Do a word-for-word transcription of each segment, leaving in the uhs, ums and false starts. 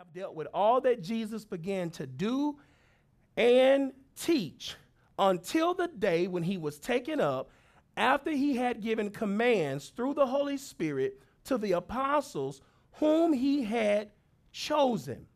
have dealt with all that Jesus began to do and teach until the day when he was taken up, after he had given commands through the Holy Spirit to the apostles whom he had chosen.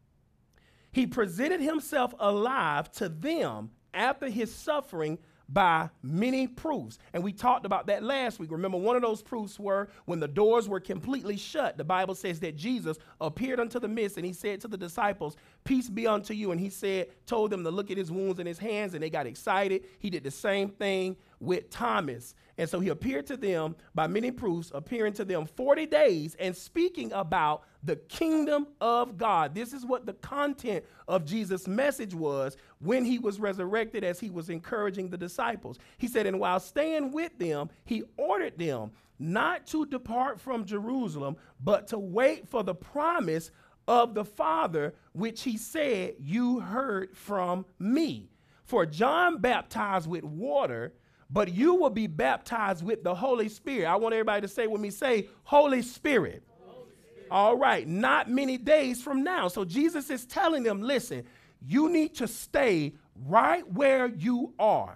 He presented himself alive to them after his suffering by many proofs. And we talked about that last week. Remember, one of those proofs were when the doors were completely shut. The Bible says that Jesus appeared unto the midst and he said to the disciples, peace be unto you. And he said, told them to look at his wounds in his hands, and they got excited. He did the same thing with Thomas. And so he appeared to them by many proofs, appearing to them forty days and speaking about the kingdom of God. This is what the content of Jesus' message was when he was resurrected, as he was encouraging the disciples. He said, and while staying with them, he ordered them not to depart from Jerusalem, but to wait for the promise of the Father, which he said, you heard from me. For John baptized with water, but you will be baptized with the Holy Spirit. I want everybody to say with me, say, Holy Spirit. Holy Spirit. All right, not many days from now. So Jesus is telling them, listen, you need to stay right where you are.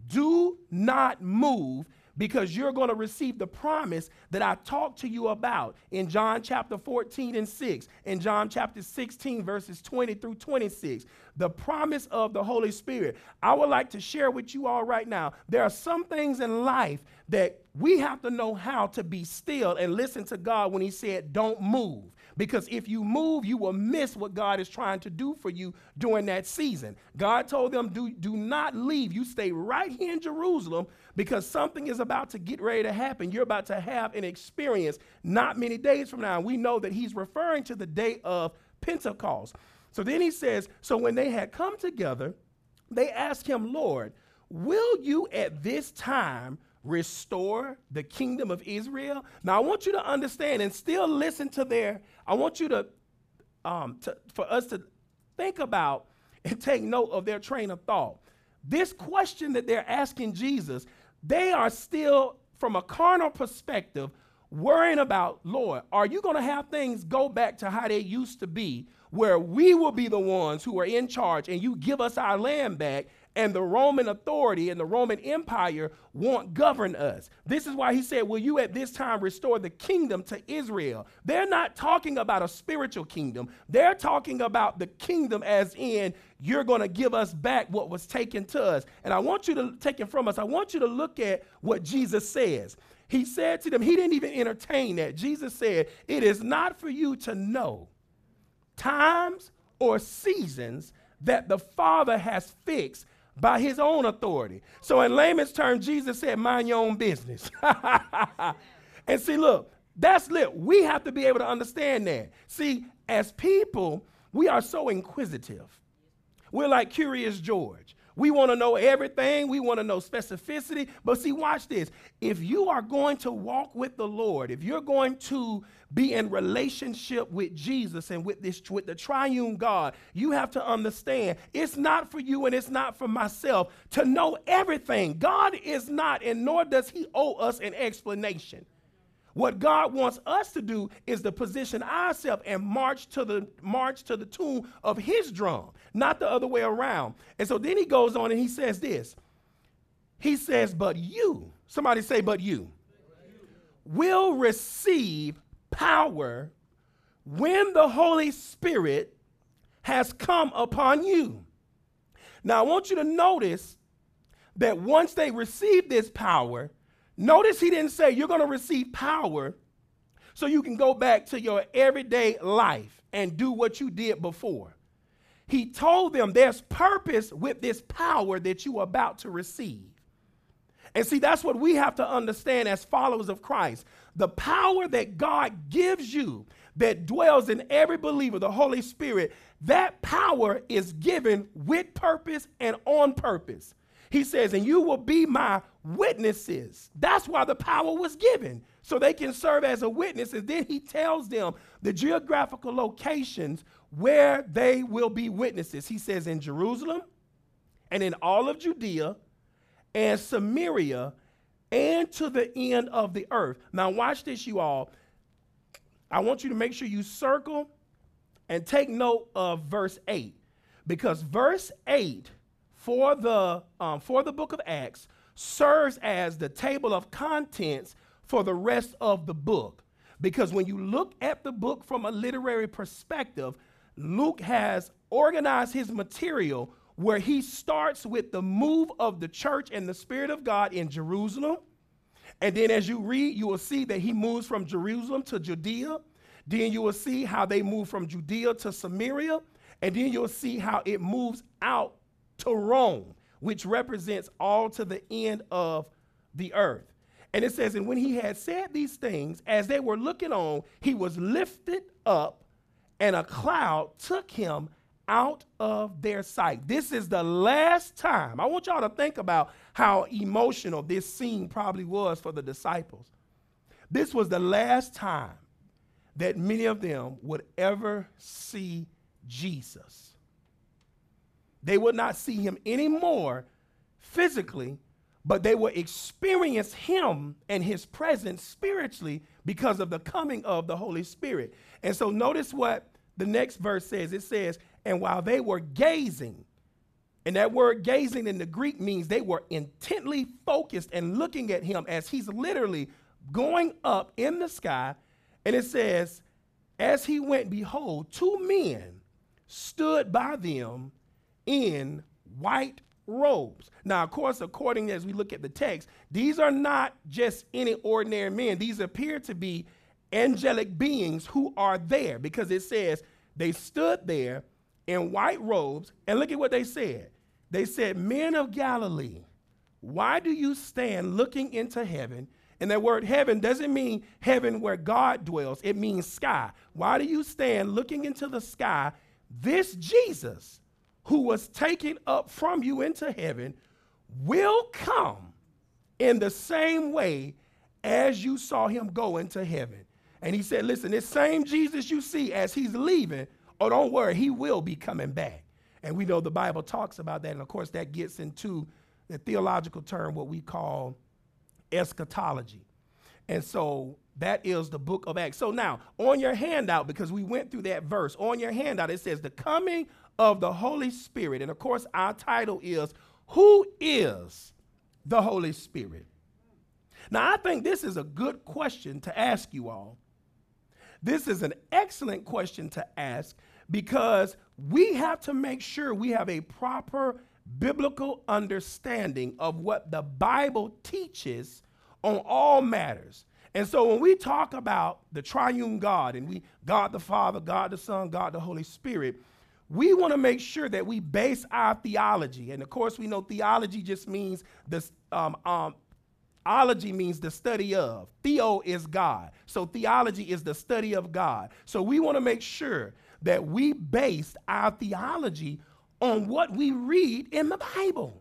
Do not move, because you're going to receive the promise that I talked to you about in John chapter fourteen and six, in John chapter sixteen, verses twenty through twenty-six, the promise of the Holy Spirit. I would like to share with you all right now, there are some things in life that we have to know how to be still and listen to God when he said, don't move. Because if you move, you will miss what God is trying to do for you during that season. God told them, do, do not leave. You stay right here in Jerusalem, because something is about to get ready to happen. You're about to have an experience not many days from now. And we know that he's referring to the day of Pentecost. So then he says, so when they had come together, they asked him, Lord, will you at this time restore the kingdom of Israel? Now, I want you to understand and still listen to their, I want you to, um, to, for us to think about and take note of their train of thought. This question that they're asking Jesus, they are still, from a carnal perspective, worrying about, Lord, are you going to have things go back to how they used to be, where we will be the ones who are in charge and you give us our land back, and the Roman authority and the Roman Empire won't govern us? This is why he said, will you at this time restore the kingdom to Israel? They're not talking about a spiritual kingdom. They're talking about the kingdom as in, you're going to give us back what was taken to us. And I want you to take it from us. I want you to look at what Jesus says. He said to them, he didn't even entertain that. Jesus said, it is not for you to know times or seasons that the Father has fixed by his own authority. So in layman's terms, Jesus said, mind your own business. And see, look, that's lit. We have to be able to understand that. See, as people, we are so inquisitive. We're like Curious George. We want to know everything. We want to know specificity. But see, watch this. If you are going to walk with the Lord, if you're going to be in relationship with Jesus and with this, with the triune God, you have to understand it's not for you and it's not for myself to know everything. God is not, and nor does he owe us an explanation. What God wants us to do is to position ourselves and march to the march to the tune of his drum, not the other way around. And so then he goes on and he says this. He says, but you, somebody say, but you, will receive power when the Holy Spirit has come upon you. Now, I want you to notice that once they receive this power, notice he didn't say you're going to receive power so you can go back to your everyday life and do what you did before. He told them there's purpose with this power that you are about to receive. And see, that's what we have to understand as followers of Christ. The power that God gives you that dwells in every believer, the Holy Spirit, that power is given with purpose and on purpose. He says, and you will be my witnesses. That's why the power was given, so they can serve as a witness. And then he tells them the geographical locations where they will be witnesses. He says in Jerusalem and in all of Judea and Samaria and to the end of the earth. Now watch this, you all. I want you to make sure you circle And take note of verse eight, because verse eight for the, um, for the book of Acts serves as the table of contents for the rest of the book. Because when you look at the book from a literary perspective, Luke has organized his material where he starts with the move of the church and the Spirit of God in Jerusalem. And then as you read, you will see that he moves from Jerusalem to Judea. Then you will see how they move from Judea to Samaria. And then you'll see how it moves out to Rome, which represents all to the end of the earth. And it says, and when he had said these things, as they were looking on, he was lifted up, and a cloud took him out of their sight. This is the last time. I want y'all to think about how emotional this scene probably was for the disciples. This was the last time that many of them would ever see Jesus. They would not see him anymore physically, but they would experience him and his presence spiritually because of the coming of the Holy Spirit. And so notice what the next verse says. It says, and while they were gazing, and that word gazing in the Greek means they were intently focused and looking at him as he's literally going up in the sky. And it says, as he went, behold, two men stood by them in white robes. Now, of course, according as we look at the text, these are not just any ordinary men. These appear to be angelic beings who are there, because it says they stood there in white robes. And look at what they said. They said, men of Galilee, why do you stand looking into heaven? And that word heaven doesn't mean heaven where God dwells. It means sky. Why do you stand looking into the sky? This Jesus, who was taken up from you into heaven, will come in the same way as you saw him go into heaven. And he said, listen, this same Jesus you see as he's leaving, oh, don't worry, he will be coming back. And we know the Bible talks about that. And of course, that gets into the theological term, what we call eschatology. And so that is the book of Acts. So now on your handout, because we went through that verse, on your handout, it says the coming of the Holy Spirit. And of course, our title is, who is the Holy Spirit? Now, I think this is a good question to ask you all. This is an excellent question to ask, because we have to make sure we have a proper biblical understanding of what the Bible teaches on all matters. And so when we talk about the triune God, and we God the Father, God the Son, God the Holy Spirit, we want to make sure that we base our theology. And of course, we know theology just means this, um, um, ology means the study of. Theo is God. So theology is the study of God. So we want to make sure that we base our theology on what we read in the Bible.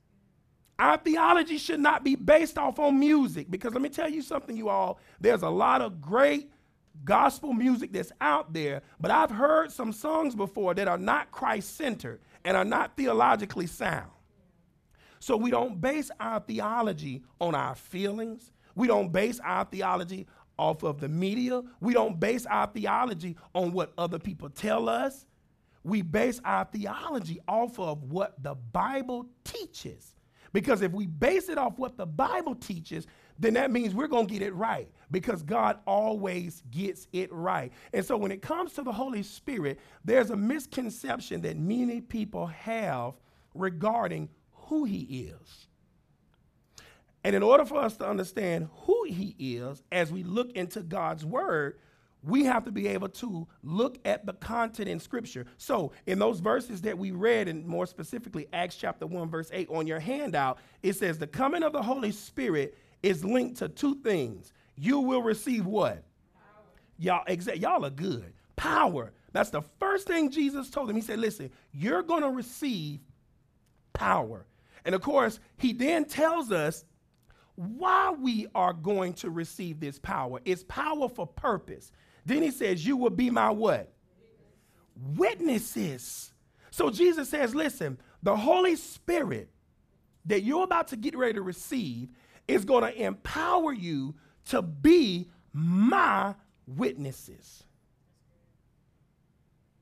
Our theology should not be based off on music, because let me tell you something, you all, there's a lot of great gospel music that's out there, but I've heard some songs before that are not Christ-centered and are not theologically sound. So we don't base our theology on our feelings. We don't base our theology off of the media. We don't base our theology on what other people tell us. We base our theology off of what the Bible teaches. Because if we base it off what the Bible teaches, then that means we're going to get it right, because God always gets it right. And so when it comes to the Holy Spirit, there's a misconception that many people have regarding who he is. And in order for us to understand who he is, as we look into God's word, we have to be able to look at the content in Scripture. So in those verses that we read, and more specifically Acts chapter one, verse eight, on your handout, it says the coming of the Holy Spirit is linked to two things. You will receive what? Power. Y'all, exa- y'all are good. Power. That's the first thing Jesus told them. He said, listen, you're going to receive power. And of course, he then tells us why we are going to receive this power. It's power for purpose. Then he says, you will be my what? Witnesses. So Jesus says, listen, the Holy Spirit that you're about to get ready to receive is going to empower you to be my witnesses.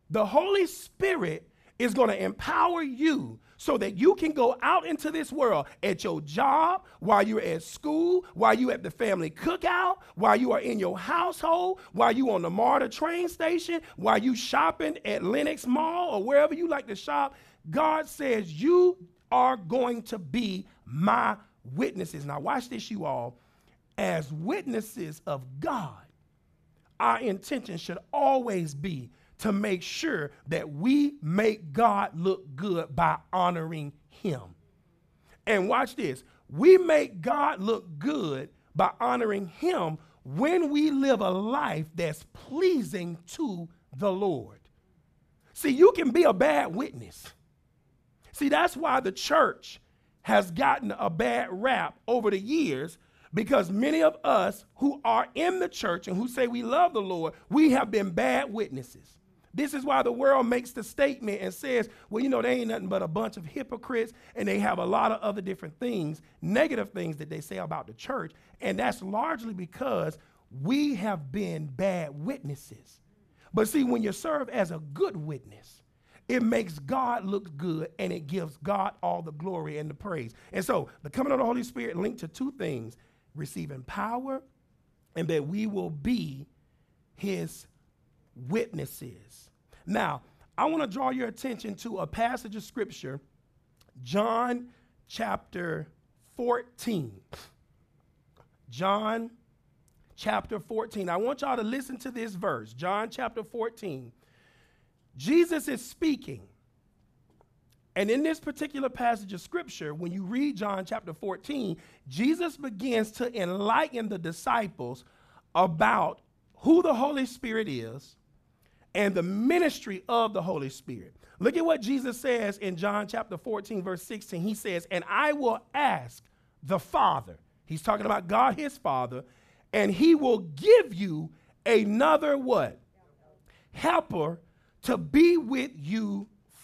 The Holy Spirit is going to empower you so that you can go out into this world at your job, while you're at school, while you're at the family cookout, while you are in your household, while you on the MARTA train station, while you shopping at Lenox Mall or wherever you like to shop. God says you are going to be my witnesses. Now watch this, you all. As witnesses of God, our intention should always be to make sure that we make God look good by honoring him. And watch this. We make God look good by honoring him when we live a life that's pleasing to the Lord. See, you can be a bad witness. See, that's why the church has gotten a bad rap over the years, because many of us who are in the church and who say we love the Lord, we have been bad witnesses. This is why the world makes the statement and says, well, you know, they ain't nothing but a bunch of hypocrites, and they have a lot of other different things, negative things that they say about the church. And that's largely because we have been bad witnesses. But see, when you serve as a good witness, it makes God look good, and it gives God all the glory and the praise. And so the coming of the Holy Spirit linked to two things: receiving power, and that we will be his witnesses. Now, I want to draw your attention to a passage of scripture, John chapter fourteen. John chapter fourteen. I want y'all to listen to this verse, John chapter fourteen. Jesus is speaking. And in this particular passage of scripture, when you read John chapter fourteen, Jesus begins to enlighten the disciples about who the Holy Spirit is and the ministry of the Holy Spirit. Look at what Jesus says in John chapter fourteen, verse sixteen. He says, and I will ask the Father. He's talking about God, his Father, and he will give you another what? Helper to be with you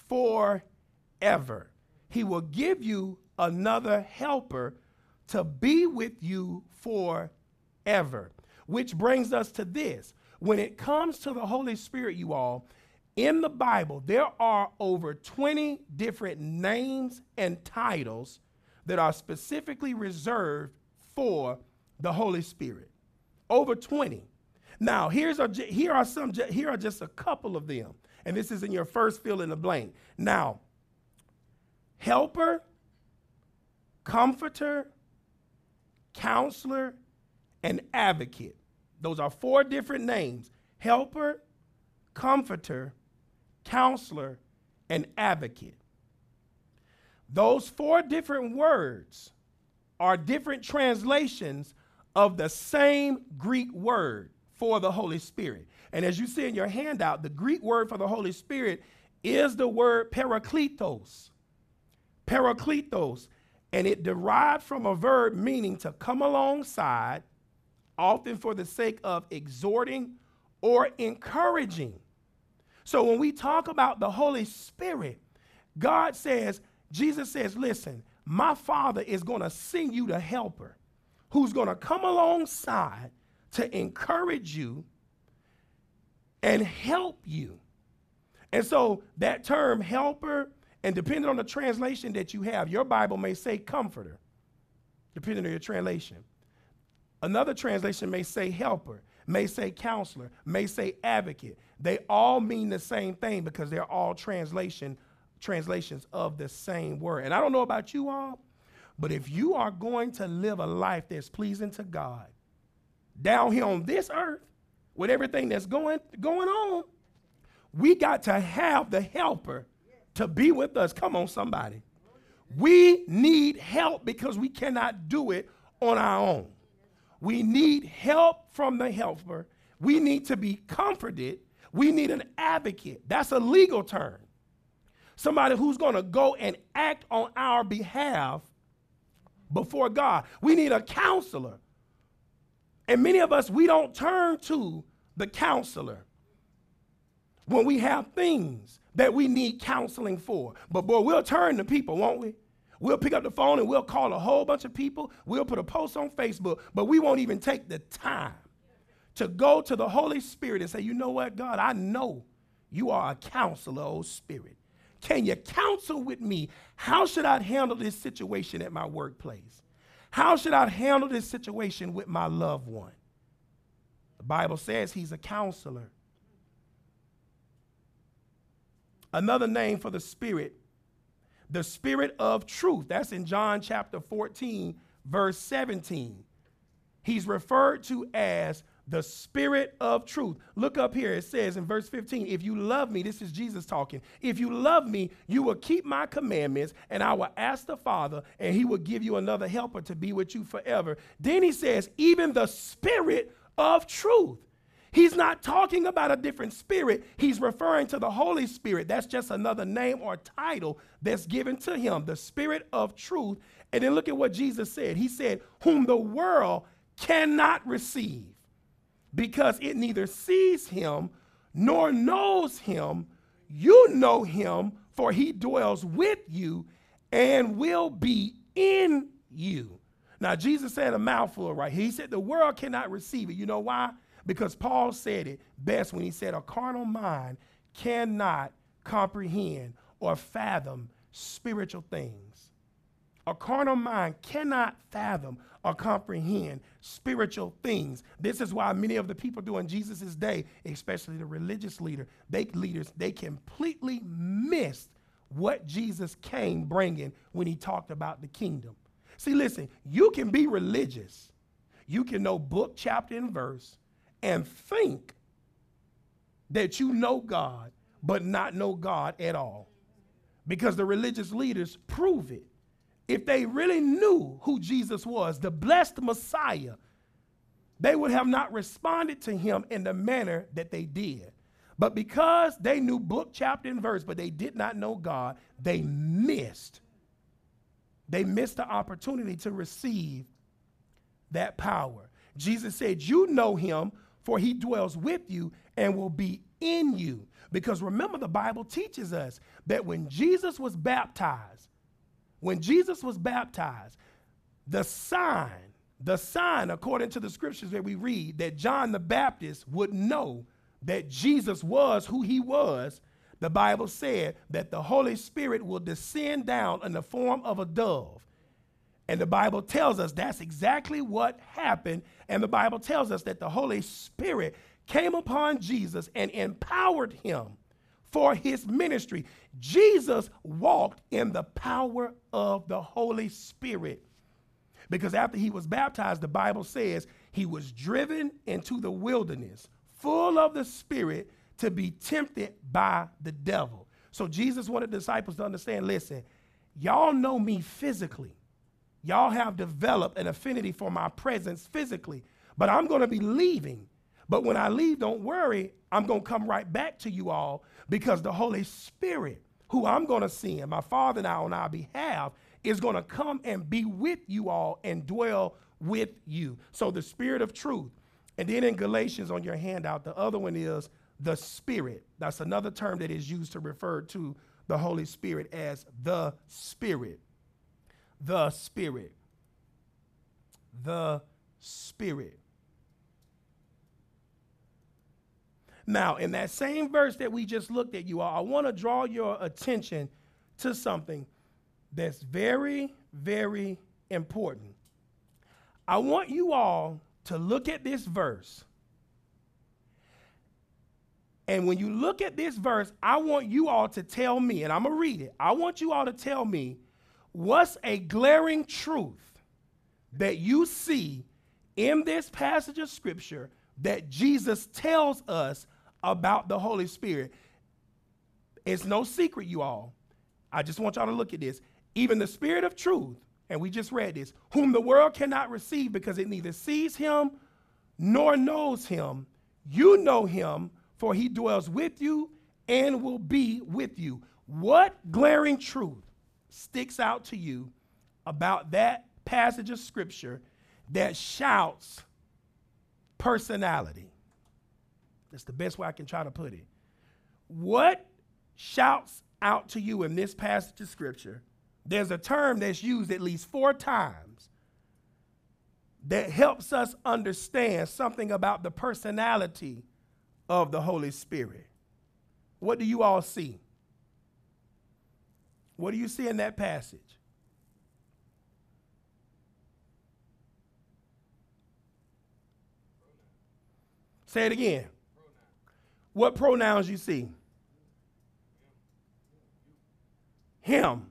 forever. He will give you another helper to be with you forever. Which brings us to this. When it comes to the Holy Spirit, you all, in the Bible, there are over twenty different names and titles that are specifically reserved for the Holy Spirit. Over twenty. Now, here's a, here are some, here are just a couple of them. And this is in your first fill in the blank. Now, helper, comforter, counselor, and advocate. Those are four different names: helper, comforter, counselor, and advocate. Those four different words are different translations of the same Greek word for the Holy Spirit. And as you see in your handout, the Greek word for the Holy Spirit is the word parakletos. Parakletos. And it derived from a verb meaning to come alongside, often for the sake of exhorting or encouraging. So when we talk about the Holy Spirit, God says, Jesus says, listen, my Father is going to send you the helper who's going to come alongside to encourage you and help you. And so that term helper, and depending on the translation that you have, your Bible may say comforter, depending on your translation. Another translation may say helper, may say counselor, may say advocate. They all mean the same thing because they're all translation translations of the same word. And I don't know about you all, but if you are going to live a life that's pleasing to God down here on this earth with everything that's going, going on, we got to have the helper to be with us. Come on, somebody. We need help because we cannot do it on our own. We need help from the helper. We need to be comforted. We need an advocate. That's a legal term. Somebody who's going to go and act on our behalf before God. We need a counselor. And many of us, we don't turn to the counselor when we have things that we need counseling for. But boy, we'll turn to people, won't we? We'll pick up the phone and we'll call a whole bunch of people. We'll put a post on Facebook, but we won't even take the time to go to the Holy Spirit and say, you know what, God, I know You are a counselor, O Spirit. Can you counsel with me? How should I handle this situation at my workplace? How should I handle this situation with my loved one? The Bible says he's a counselor. Another name for the Spirit, the Spirit of truth. That's in John chapter fourteen, verse seventeen. He's referred to as the Spirit of truth. Look up here. It says in verse fifteen, if you love me, this is Jesus talking. If you love me, you will keep my commandments, and I will ask the Father, and he will give you another helper to be with you forever. Then he says, even the Spirit of truth. He's not talking about a different spirit. He's referring to the Holy Spirit. That's just another name or title that's given to him, the Spirit of truth. And then look at what Jesus said. He said, whom the world cannot receive, because it neither sees him nor knows him. You know him, for he dwells with you and will be in you. Now, Jesus said a mouthful right here. He said the world cannot receive it. You know why? Because Paul said it best when he said a carnal mind cannot comprehend or fathom spiritual things. A carnal mind cannot fathom or comprehend spiritual things. This is why many of the people during Jesus' day, especially the religious leader, they leaders, they completely missed what Jesus came bringing when he talked about the kingdom. See, listen, you can be religious. You can know book, chapter, and verse and think that you know God, but not know God at all. Because the religious leaders prove it. If they really knew who Jesus was, the blessed Messiah, they would have not responded to him in the manner that they did. But because they knew book, chapter, and verse, but they did not know God, they missed. They missed the opportunity to receive that power. Jesus said, you know him, for he dwells with you and will be in you. Because remember, the Bible teaches us that when Jesus was baptized, when Jesus was baptized, the sign, the sign, according to the scriptures that we read, that John the Baptist would know that Jesus was who he was, the Bible said that the Holy Spirit will descend down in the form of a dove. And the Bible tells us that's exactly what happened. And the Bible tells us that the Holy Spirit came upon Jesus and empowered him for his ministry. Jesus walked in the power of the Holy Spirit. Because after he was baptized, the Bible says he was driven into the wilderness, full of the Spirit, to be tempted by the devil. So Jesus wanted the disciples to understand, listen, y'all know me physically. Y'all have developed an affinity for my presence physically, but I'm going to be leaving. But when I leave, don't worry, I'm going to come right back to you all, because the Holy Spirit, who I'm going to send, my Father and I on our behalf, is going to come and be with you all and dwell with you. So the Spirit of truth. And then in Galatians on your handout, the other one is the Spirit. That's another term that is used to refer to the Holy Spirit as the Spirit. The Spirit. The Spirit. Now, in that same verse that we just looked at, you all, I want to draw your attention to something that's very, very important. I want you all to look at this verse. And when you look at this verse, I want you all to tell me, and I'm going to read it. I want you all to tell me what's a glaring truth that you see in this passage of Scripture that Jesus tells us about the Holy Spirit. It's no secret, you all. I just want y'all to look at this. Even the Spirit of truth, and we just read this, whom the world cannot receive because it neither sees him nor knows him. You know him, for he dwells with you and will be with you. What glaring truth sticks out to you about that passage of Scripture that shouts personality? That's the best way I can try to put it. What shouts out to you in this passage of Scripture? There's a term that's used at least four times that helps us understand something about the personality of the Holy Spirit. what do you all see? What do you see in that passage? Say it again. What pronouns you see? Him.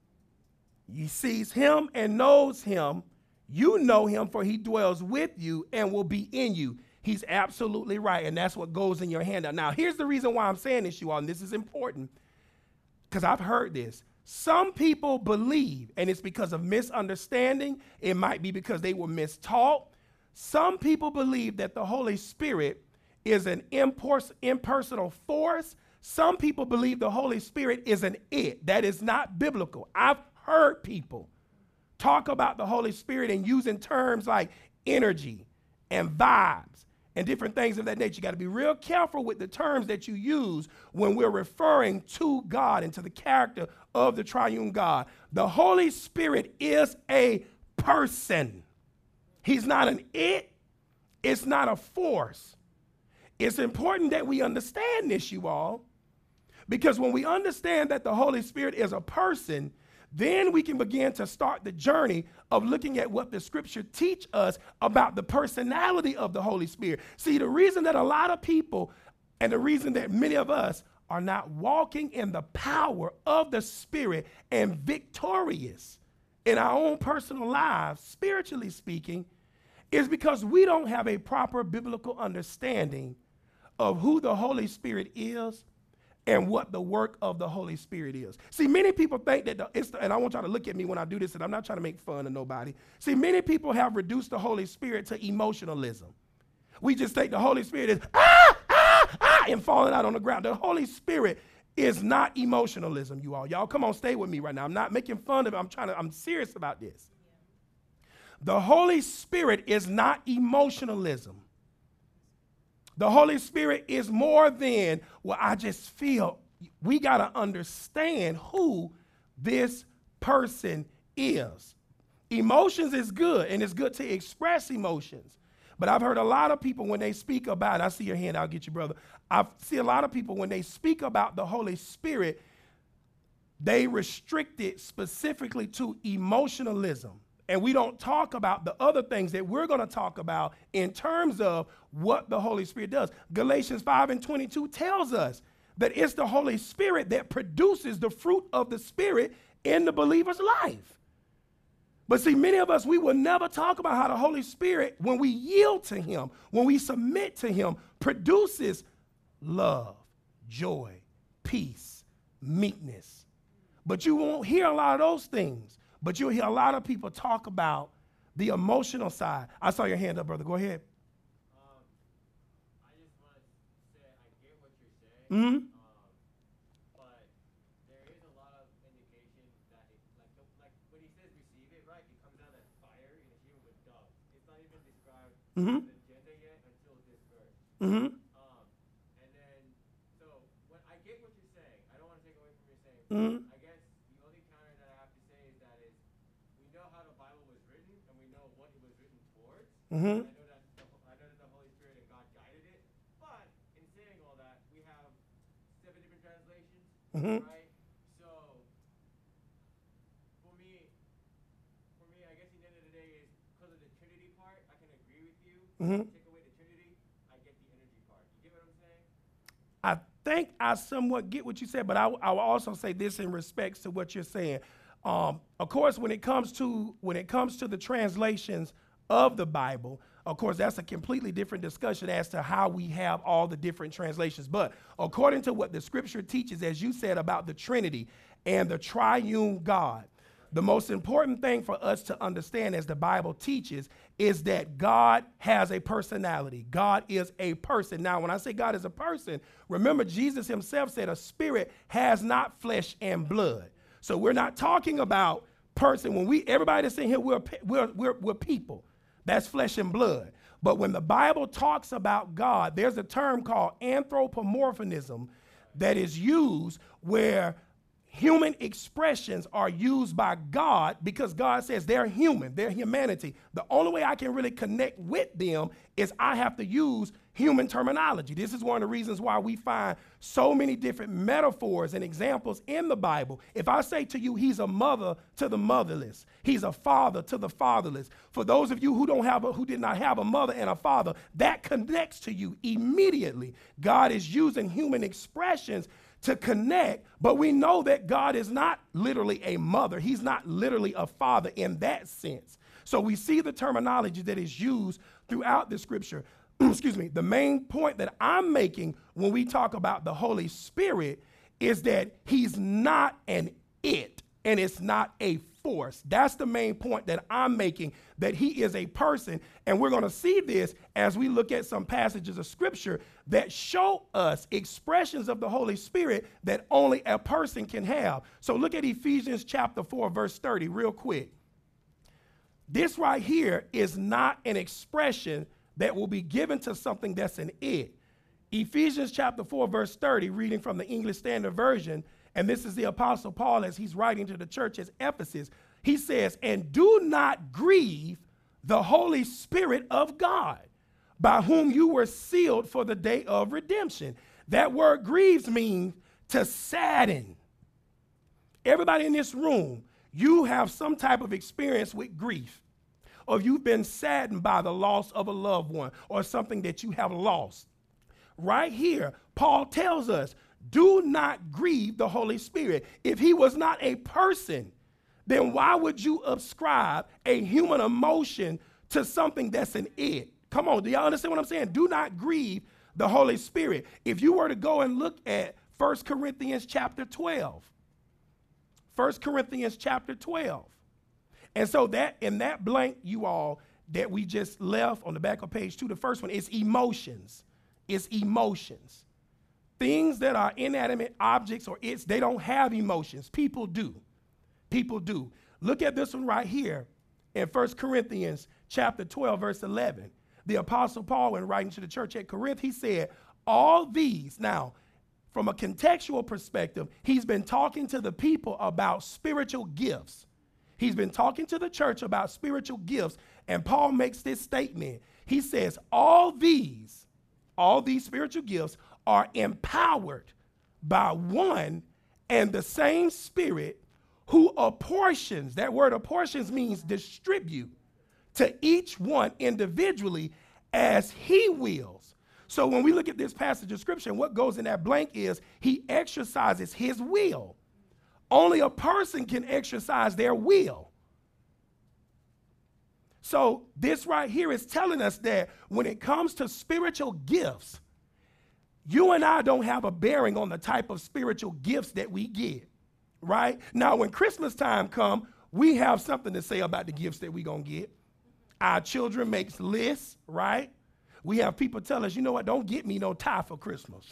He sees him and knows him. You know him, for he dwells with you and will be in you. He's absolutely right, and that's what goes in your handout. Now, here's the reason why I'm saying this, you all, and this is important, because I've heard this. Some people believe, and it's because of misunderstanding. It might be because they were mistaught. Some people believe that the Holy Spirit is an impers- impersonal force. Some people believe the Holy Spirit is an it. That is not biblical. I've heard people talk about the Holy Spirit and using terms like energy and vibes and different things of that nature. You got to be real careful with the terms that you use when we're referring to God and to the character of the triune God. The Holy Spirit is a person. He's not an it. It's not a force. It's important that we understand this, you all, because when we understand that the Holy Spirit is a person, then we can begin to start the journey of looking at what the scripture teach us about the personality of the Holy Spirit. See, the reason that a lot of people and the reason that many of us are not walking in the power of the Spirit and victorious in our own personal lives, spiritually speaking, is because we don't have a proper biblical understanding of who the Holy Spirit is and what the work of the Holy Spirit is. See, many people think that, the, it's the, and I want y'all to look at me when I do this, and I'm not trying to make fun of nobody. See, many people have reduced the Holy Spirit to emotionalism. We just think the Holy Spirit is, ah, ah, ah, and falling out on the ground. The Holy Spirit is not emotionalism, you all. Y'all come on, stay with me right now. I'm not making fun of it. I'm trying to, I'm serious about this. The Holy Spirit is not emotionalism. The Holy Spirit is more than, well, I just feel. We got to understand who this person is. Emotions is good, and it's good to express emotions. But I've heard a lot of people when they speak about, I see your hand, I'll get you, brother. I see a lot of people when they speak about the Holy Spirit, they restrict it specifically to emotionalism. And we don't talk about the other things that we're going to talk about in terms of what the Holy Spirit does. Galatians five and twenty-two tells us that it's the Holy Spirit that produces the fruit of the Spirit in the believer's life. But see, many of us, we will never talk about how the Holy Spirit, when we yield to him, when we submit to him, produces love, joy, peace, meekness. But you won't hear a lot of those things. But you'll hear a lot of people talk about the emotional side. I saw your hand up, brother. Go ahead. Um, I just want to say I get what you're saying, Mm-hmm. um, but there is a lot of indication that, it, like, the, like when he says receive it, right, it comes out as fire in a human with dove. It's not even described Mm-hmm. in the agenda yet until this verse. Mm-hmm. Um, and then, so when I get what you're saying, I don't want to take away from what you're saying. Mm-hmm. I guess the only counter that I have to say is that is we know how the Bible was written and we know what it was written towards. Mm-hmm. I know that the, I know that the Holy Spirit and God guided it, but in saying all that, we have seven different translations, Mm-hmm. right? So for me, for me, I guess the end of the day is because of the Trinity part, I can agree with you. Mm-hmm. Take away the Trinity, I get the energy part. You get what I'm saying? I think I somewhat get what you said, but I, I will also say this in respects to what you're saying. Um, of course, when it comes to when it comes to the translations of the Bible, of course, that's a completely different discussion as to how we have all the different translations. But according to what the scripture teaches, as you said about the Trinity and the triune God, the most important thing for us to understand, as the Bible teaches, is that God has a personality. God is a person. Now, when I say God is a person, remember Jesus himself said a spirit has not flesh and blood. So we're not talking about person. When we, everybody that's in here, we're, we're, we're, we're people. That's flesh and blood. But when the Bible talks about God, there's a term called anthropomorphism that is used where human expressions are used by God because God says they're human, they're humanity. The only way I can really connect with them is I have to use human terminology. This is one of the reasons why we find so many different metaphors and examples in the Bible. If I say to you, he's a mother to the motherless, he's a father to the fatherless. For those of you who don't have a, who did not have a mother and a father, that connects to you immediately. God is using human expressions to connect, but we know that God is not literally a mother. He's not literally a father in that sense. So we see the terminology that is used throughout the scripture. Excuse me. The main point that I'm making when we talk about the Holy Spirit is that he's not an it and it's not a force. That's the main point that I'm making, that he is a person. And we're going to see this as we look at some passages of scripture that show us expressions of the Holy Spirit that only a person can have. So look at Ephesians chapter four, verse thirty real quick. This right here is not an expression that will be given to something that's an it. Ephesians chapter four, verse thirty, reading from the English Standard Version, and this is the Apostle Paul as he's writing to the church at Ephesus. He says, and do not grieve the Holy Spirit of God, by whom you were sealed for the day of redemption. That word grieves means to sadden. Everybody in this room, you have some type of experience with grief, or you've been saddened by the loss of a loved one or something that you have lost. Right here, Paul tells us, do not grieve the Holy Spirit. If he was not a person, then why would you ascribe a human emotion to something that's an it? Come on, do y'all understand what I'm saying? Do not grieve the Holy Spirit. If you were to go and look at First Corinthians chapter twelve, First Corinthians chapter twelve. And so that in that blank, you all, that we just left on the back of page two, the first one is emotions. It's emotions. Things that are inanimate objects or it's, they don't have emotions. People do. People do. Look at this one right here in First Corinthians chapter twelve, verse eleven. The Apostle Paul, when writing to the church at Corinth, he said, all these, now, from a contextual perspective, he's been talking to the people about spiritual gifts. He's been talking to the church about spiritual gifts, and Paul makes this statement. He says, all these, all these spiritual gifts are empowered by one and the same Spirit who apportions, that word apportions means distribute, to each one individually as he wills. So when we look at this passage of scripture, what goes in that blank is he exercises his will. Only a person can exercise their will. So this right here is telling us that when it comes to spiritual gifts, you and I don't have a bearing on the type of spiritual gifts that we get, right? Now, when Christmas time comes, we have something to say about the gifts that we're going to get. Our children makes lists, right? We have people tell us, you know what, don't get me no tie for Christmas.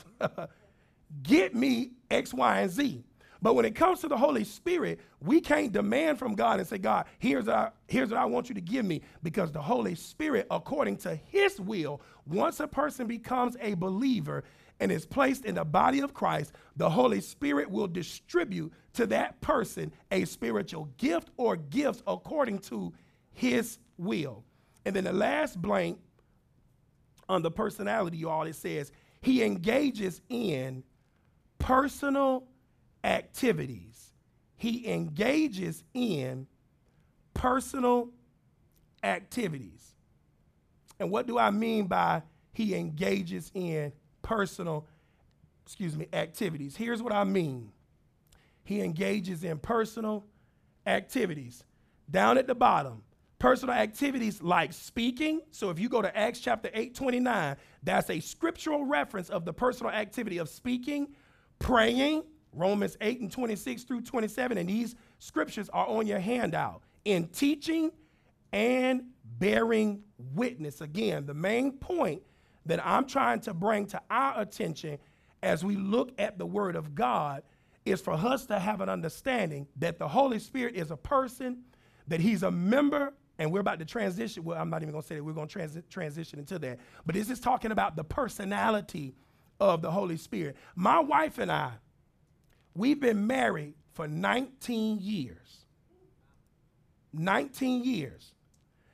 Get me X, Y, and Z. But when it comes to the Holy Spirit, we can't demand from God and say, God, here's what, I, here's what I want you to give me, because the Holy Spirit, according to his will, once a person becomes a believer and is placed in the body of Christ, the Holy Spirit will distribute to that person a spiritual gift or gifts according to his will. And then the last blank on the personality, you all, it says, he engages in personal activities. He engages in personal activities. And what do I mean by he engages in personal, excuse me, activities? Here's what I mean. He engages in personal activities. Down at the bottom, personal activities like speaking. So if you go to Acts chapter eight, twenty-nine, that's a scriptural reference of the personal activity of speaking, praying, Romans eight and twenty-six through twenty-seven, and these scriptures are on your handout. In teaching and bearing witness. Again, the main point that I'm trying to bring to our attention as we look at the Word of God is for us to have an understanding that the Holy Spirit is a person, that he's a member, and we're about to transition. Well, I'm not even going to say that. We're going to transi- transition into that. But this is talking about the personality of the Holy Spirit. My wife and I, we've been married for nineteen years. nineteen years.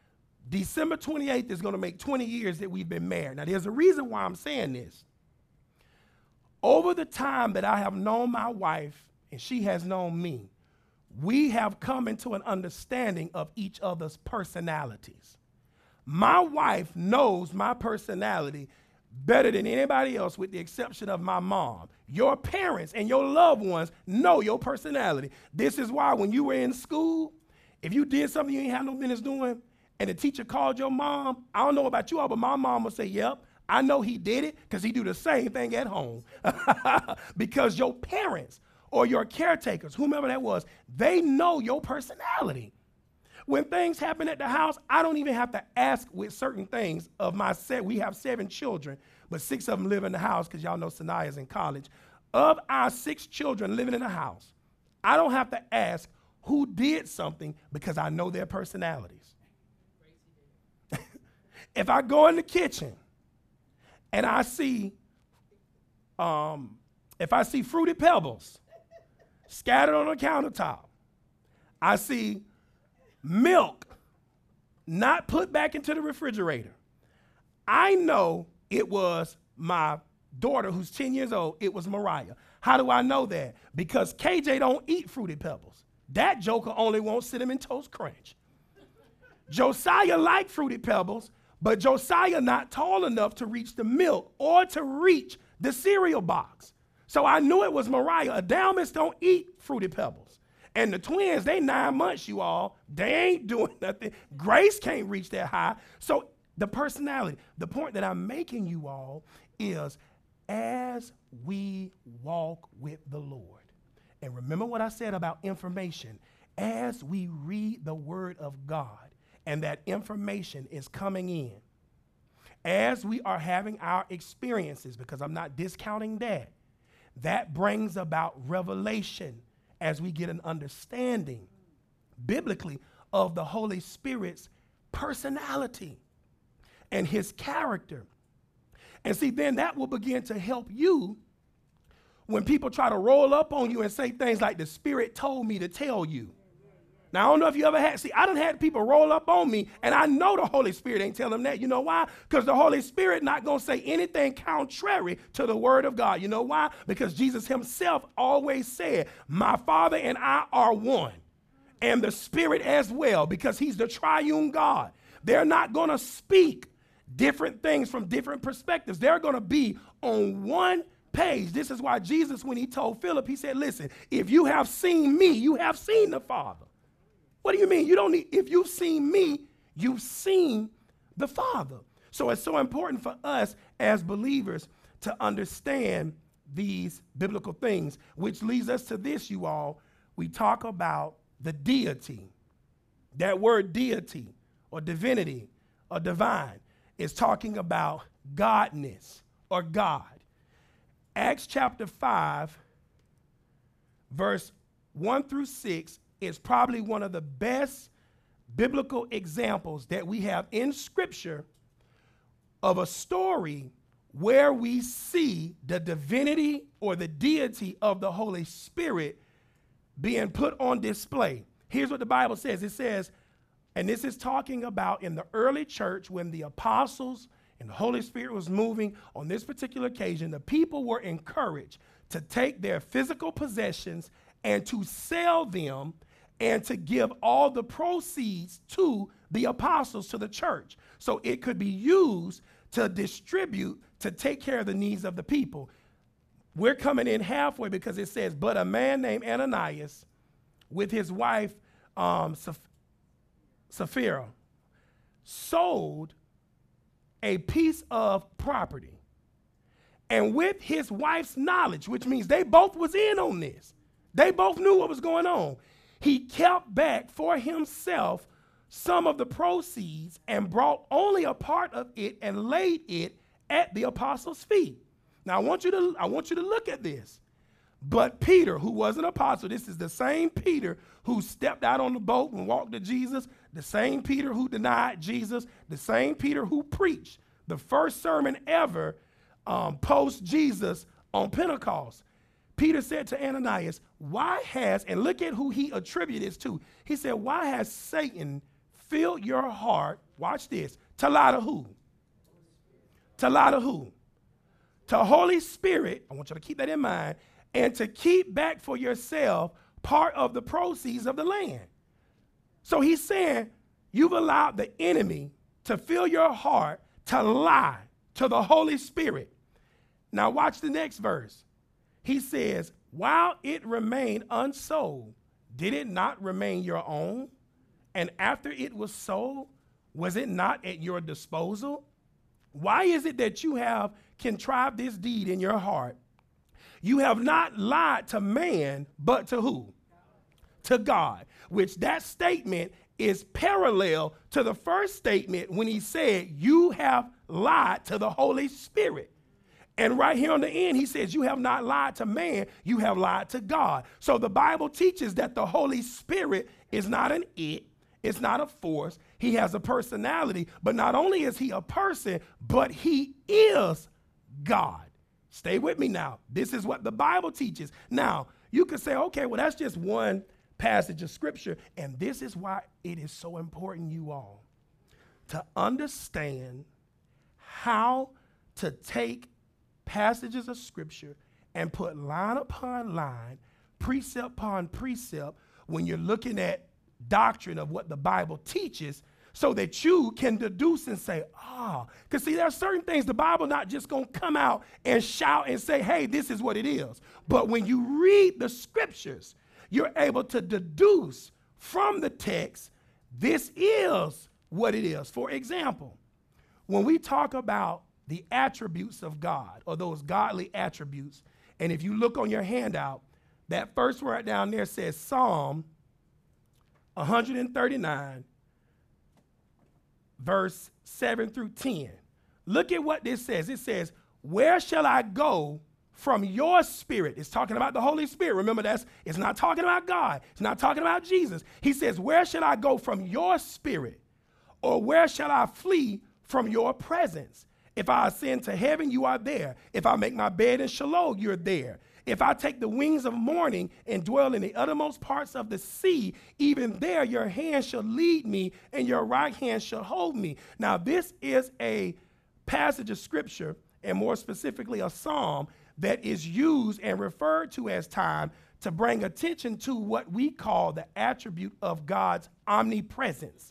December twenty-eighth is going to make twenty years that we've been married. Now, there's a reason why I'm saying this. Over the time that I have known my wife and she has known me, we have come into an understanding of each other's personalities. My wife knows my personality better than anybody else, with the exception of my mom. Your parents and your loved ones know your personality. This is why when you were in school, if you did something you ain't had no business doing, and the teacher called your mom, I don't know about you all, but my mom would say, yep, I know he did it because he do the same thing at home. Because your parents or your caretakers, whomever that was, they know your personality. When things happen at the house, I don't even have to ask with certain things of my set. We have seven children, but six of them live in the house because y'all know Sanaya's in college. Of our six children living in the house, I don't have to ask who did something because I know their personalities. If I go in the kitchen and I see, um, if I see Fruity Pebbles scattered on the countertop, I see milk not put back into the refrigerator, I know it was my daughter who's ten years old. It was Mariah. How do I know that? Because K J don't eat Fruity Pebbles. That joker only wants Cinnamon Toast Crunch. Josiah liked Fruity Pebbles, but Josiah not tall enough to reach the milk or to reach the cereal box. So I knew it was Mariah. Adalmas don't eat Fruity Pebbles. And the twins, they nine months, you all. They ain't doing nothing. Grace can't reach that high. So the personality, the point that I'm making you all is as we walk with the Lord, and remember what I said about information, as we read the word of God, and that information is coming in, as we are having our experiences, because I'm not discounting that, that brings about revelation as we get an understanding biblically of the Holy Spirit's personality and his character. And see, then that will begin to help you when people try to roll up on you and say things like, the Spirit told me to tell you. Now, I don't know if you ever had, see, I done had people roll up on me, and I know the Holy Spirit ain't telling them that. You know why? Because the Holy Spirit not going to say anything contrary to the word of God. You know why? Because Jesus himself always said, my Father and I are one, and the Spirit as well, because he's the triune God. They're not going to speak different things from different perspectives. They're going to be on one page. This is why Jesus, when he told Philip, he said, listen, if you have seen me, you have seen the Father. What do you mean? You don't need, if you've seen me, you've seen the Father. So it's so important for us as believers to understand these biblical things, which leads us to this, you all. We talk about the deity. That word deity or divinity or divine is talking about godness or God. Acts chapter five, verse one through six is probably one of the best biblical examples that we have in Scripture of a story where we see the divinity or the deity of the Holy Spirit being put on display. Here's what the Bible says. It says, and this is talking about in the early church when the apostles and the Holy Spirit was moving on this particular occasion, the people were encouraged to take their physical possessions and to sell them and to give all the proceeds to the apostles, to the church. So it could be used to distribute, to take care of the needs of the people. We're coming in halfway because it says, but a man named Ananias with his wife, um, Sapphira, sold a piece of property. And with his wife's knowledge, which means they both was in on this, they both knew what was going on, he kept back for himself some of the proceeds and brought only a part of it and laid it at the apostles' feet. Now I want you to, I want you to look at this. But Peter, who was an apostle, this is the same Peter who stepped out on the boat and walked to Jesus, the same Peter who denied Jesus, the same Peter who preached the first sermon ever um, post-Jesus on Pentecost. Peter said to Ananias, why has, and look at who he attributed this to. He said, why has Satan fill your heart, watch this, to lie to who? To lie to who? To Holy Spirit, I want you to keep that in mind, and to keep back for yourself part of the proceeds of the land. So he's saying you've allowed the enemy to fill your heart to lie to the Holy Spirit. Now watch the next verse. He says, while it remained unsold, did it not remain your own? And after it was sold, was it not at your disposal? Why is it that you have contrived this deed in your heart? You have not lied to man, but to who? To God, which that statement is parallel to the first statement when he said, you have lied to the Holy Spirit. And right here on the end, he says, you have not lied to man, you have lied to God. So the Bible teaches that the Holy Spirit is not an it, it's not a force. He has a personality, but not only is he a person, but he is God. Stay with me now. This is what the Bible teaches. Now, you could say, okay, well, that's just one passage of scripture. And this is why it is so important, you all, to understand how to take passages of scripture and put line upon line, precept upon precept, when you're looking at doctrine of what the Bible teaches, so that you can deduce and say, ah, because see, there are certain things the Bible not just going to come out and shout and say, hey, this is what it is. But when you read the scriptures, you're able to deduce from the text, this is what it is. For example, when we talk about the attributes of God, or those godly attributes, and if you look on your handout, that first word down there says Psalm one thirty-nine, verse seven through ten. Look at what this says. It says, where shall I go from your spirit? It's talking about the Holy Spirit. Remember, that's it's not talking about God. It's not talking about Jesus. He says, where shall I go from your spirit? Or where shall I flee from your presence? If I ascend to heaven, you are there. If I make my bed in Sheol, you're there. If I take the wings of morning and dwell in the uttermost parts of the sea, even there your hand shall lead me and your right hand shall hold me. Now, this is a passage of scripture, and more specifically a psalm, that is used and referred to as time to bring attention to what we call the attribute of God's omnipresence.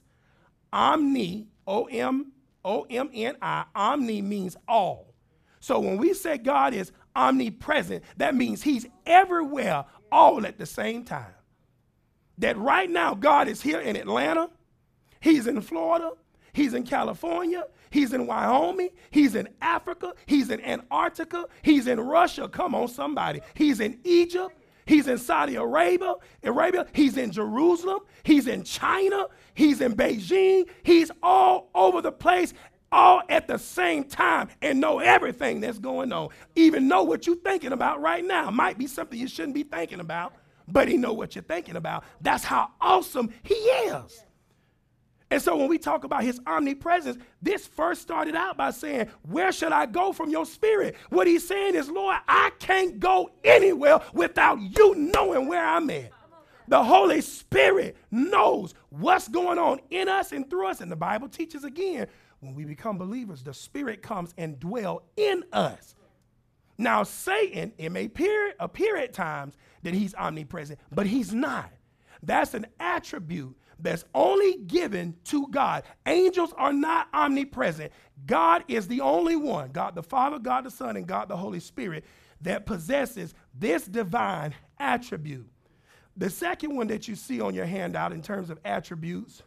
Omni, O M O M N I, omni means all. So when we say God is omnipresent, that means he's everywhere all at the same time. That right now God is here in Atlanta, he's in Florida, he's in California, he's in Wyoming, he's in Africa, he's in Antarctica, he's in Russia, come on somebody, he's in Egypt, he's in Saudi Arabia, Arabia, he's in Jerusalem, he's in China, he's in Beijing, he's all over the place, all at the same time, and know everything that's going on. Even know what you're thinking about right now. Might be something you shouldn't be thinking about, but he know what you're thinking about. That's how awesome he is. And so when we talk about his omnipresence, this first started out by saying, where should I go from your spirit? What he's saying is, Lord, I can't go anywhere without you knowing where I'm at. The Holy Spirit knows what's going on in us and through us. And the Bible teaches again, when we become believers, the Spirit comes and dwells in us. Now, Satan, it may appear, appear at times that he's omnipresent, but he's not. That's an attribute that's only given to God. Angels are not omnipresent. God is the only one, God the Father, God the Son, and God the Holy Spirit, that possesses this divine attribute. The second one that you see on your handout in terms of attributes,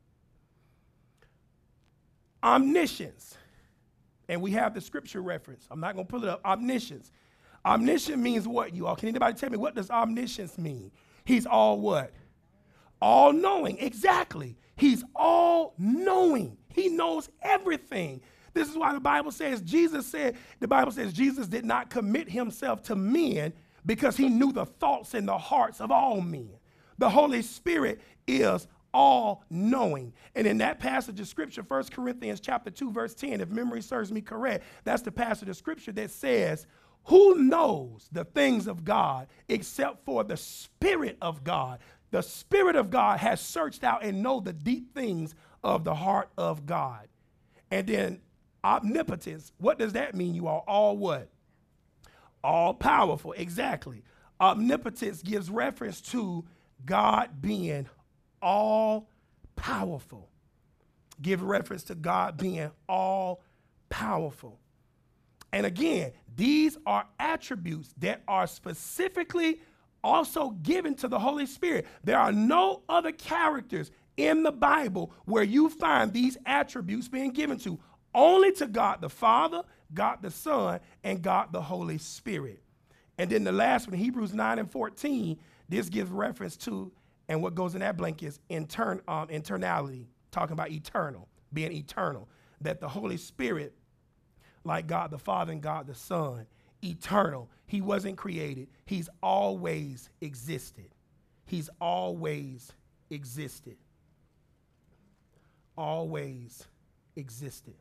omniscience. And we have the scripture reference. I'm not going to pull it up. Omniscience. Omniscient means what, you all? Can anybody tell me, what does omniscience mean? He's all what? All knowing. Exactly. He's all knowing. He knows everything. This is why the Bible says, Jesus said, the Bible says Jesus did not commit himself to men because he knew the thoughts and the hearts of all men. The Holy Spirit is all knowing. And in that passage of scripture, First Corinthians chapter two, verse ten, if memory serves me correct, that's the passage of scripture that says, who knows the things of God except for the Spirit of God? The Spirit of God has searched out and know the deep things of the heart of God. And then omnipotence, what does that mean, you all? All what? All powerful, exactly. Omnipotence gives reference to God being all powerful. Give reference to God being all powerful. And again, these are attributes that are specifically also given to the Holy Spirit. There are no other characters in the Bible where you find these attributes being given to. Only to God the Father, God the Son, and God the Holy Spirit. And then the last one, Hebrews nine and fourteen, this gives reference to, and what goes in that blank is intern, um, internality, talking about eternal, being eternal. That the Holy Spirit, like God the Father and God the Son, eternal. He wasn't created. He's always existed. He's always existed. Always existed.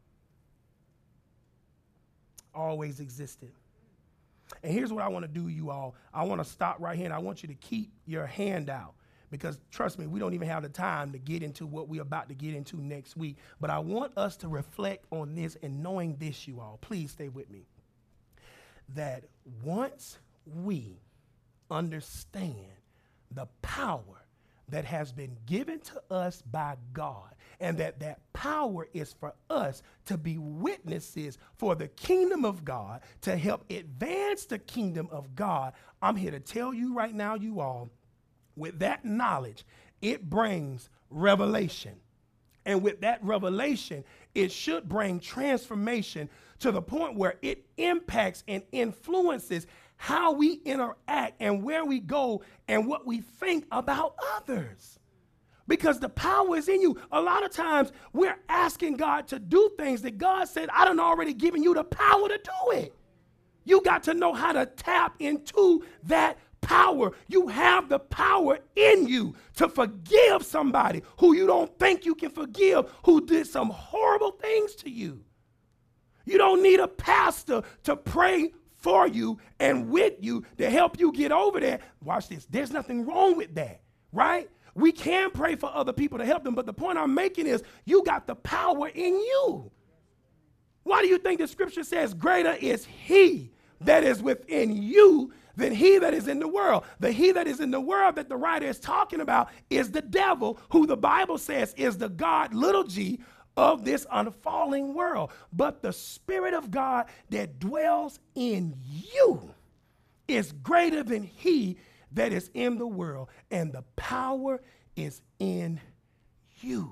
Always existed. And here's what I want to do, you all. I want to stop right here, and I want you to keep your hand out, because trust me, we don't even have the time to get into what we're about to get into next week. But I want us to reflect on this, and knowing this, you all, please stay with me, that once we understand the power that has been given to us by God, and that that power is for us to be witnesses for the kingdom of God, to help advance the kingdom of God, I'm here to tell you right now, you all, with that knowledge, it brings revelation. And with that revelation, it should bring transformation to the point where it impacts and influences how we interact and where we go and what we think about others. Because the power is in you. A lot of times we're asking God to do things that God said, I done already given you the power to do it. You got to know how to tap into that power. You have the power in you to forgive somebody who you don't think you can forgive, who did some horrible things to you. You don't need a pastor to pray for you and with you to help you get over that. Watch this. There's nothing wrong with that, right? We can pray for other people to help them, but the point I'm making is you got the power in you. Why do you think the scripture says greater is he that is within you than he that is in the world? The he that is in the world that the writer is talking about is the devil, who the Bible says is the God, little g, of this unfalling world. But the Spirit of God that dwells in you is greater than he that is in the world, and the power is in you.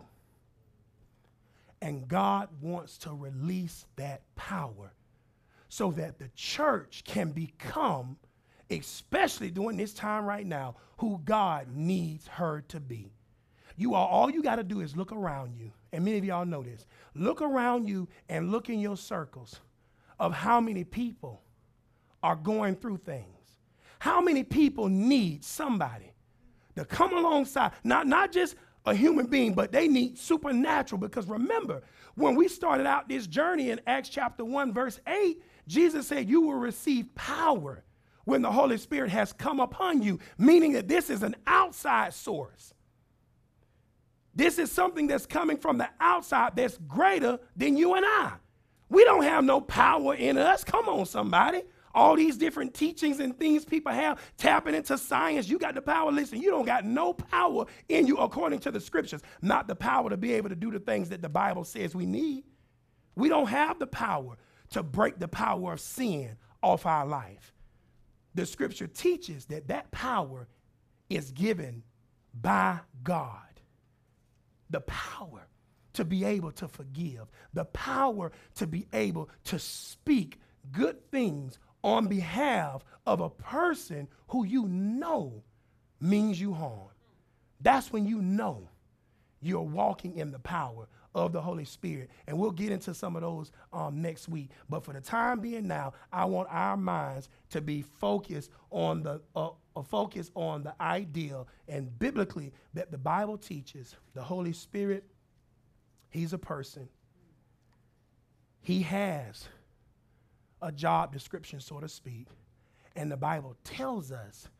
And God wants to release that power so that the church can become, especially during this time right now, who God needs her to be. You all, all you got to do is look around you, and many of y'all know this. Look around you and look in your circles of how many people are going through things. How many people need somebody to come alongside, not, not just a human being, but they need supernatural. Because remember, when we started out this journey in Acts chapter one, verse eight, Jesus said, you will receive power when the Holy Spirit has come upon you, meaning that this is an outside source. This is something that's coming from the outside that's greater than you and I. We don't have no power in us. Come on, somebody. All these different teachings and things people have, tapping into science, you got the power. Listen, you don't got no power in you according to the scriptures. Not the power to be able to do the things that the Bible says we need. We don't have the power to break the power of sin off our life. The scripture teaches that that power is given by God. The power to be able to forgive, the power to be able to speak good things on behalf of a person who you know means you harm. That's when you know you're walking in the power of the Holy Spirit. And we'll get into some of those um, next week. But for the time being now, I want our minds to be focused on the uh, a focus on the ideal and biblically that the Bible teaches. The Holy Spirit, he's a person. He has a job description, so to speak. And the Bible tells us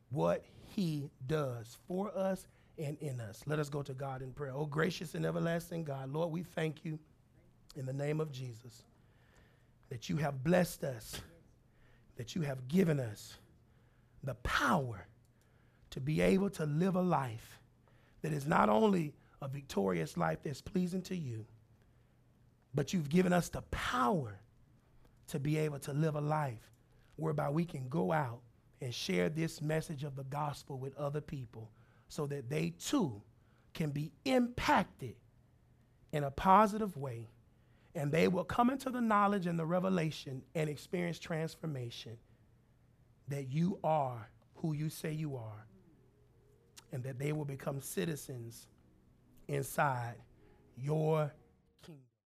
what he does for us and in us. Let us go to God in prayer. Oh, gracious and everlasting God, Lord, we thank you in the name of Jesus that you have blessed us, that you have given us the power to be able to live a life that is not only a victorious life that's pleasing to you, but you've given us the power to be able to live a life whereby we can go out and share this message of the gospel with other people so that they too can be impacted in a positive way, and they will come into the knowledge and the revelation and experience transformation that you are who you say you are, and that they will become citizens inside your kingdom.